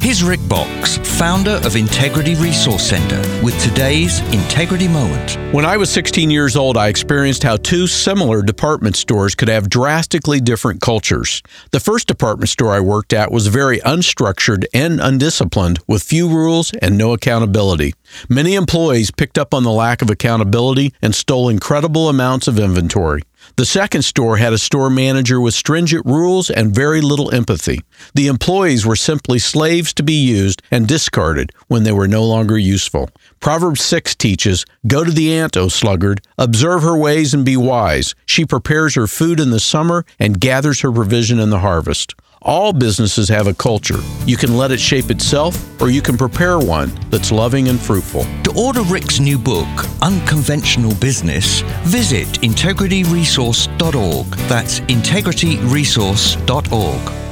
Here's Rick Box, founder of Integrity Resource Center, with today's Integrity Moment. When I was 16 years old, I experienced how two similar department stores could have drastically different cultures. The first department store I worked at was very unstructured and undisciplined, with few rules and no accountability. Many employees picked up on the lack of accountability and stole incredible amounts of inventory. The second store had a store manager with stringent rules and very little empathy. The employees were simply slaves to be used and discarded when they were no longer useful. Proverbs 6 teaches, "Go to the ant, O sluggard, observe her ways and be wise. She prepares her food in the summer and gathers her provision in the harvest." All businesses have a culture. You can let it shape itself, or you can prepare one that's loving and fruitful. To order Rick's new book, Unconventional Business, visit integrityresource.org. That's integrityresource.org.